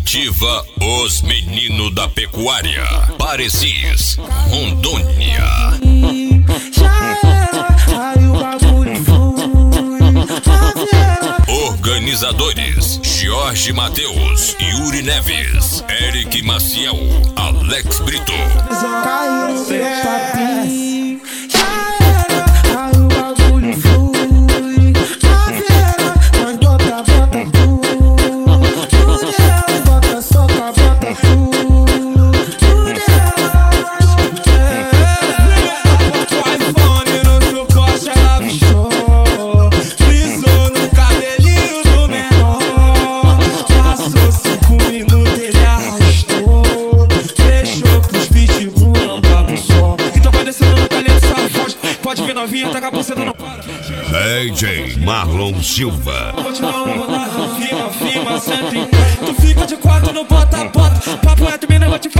Comitiva Os Meninos da Pecuária, Parecis, Rondônia. Já era, aí o bagulho foi. Organizadores: Jorge Mateus, Yuri Neves, Eric Maciel, Alex Brito. Caiu no meu papinho. Já era, aí o bagulho foi. Na vela, nós bota tudo. Tudo bota soca, bota tudo. Tudo O iPhone no seu coxa, ela bichou. Pisou no cabelinho do menor. Passou 5 minutos, ele arrastou. Fechou pros pitbull, não papo só. Então vai descendo no talento, sabe forte. Pode ver novinha, tá com a buceta, não para. DJ Marlon Silva. Vou te dar uma firma, senta em pé. Tu fica de quatro no bota. Papo reto, mina, vou te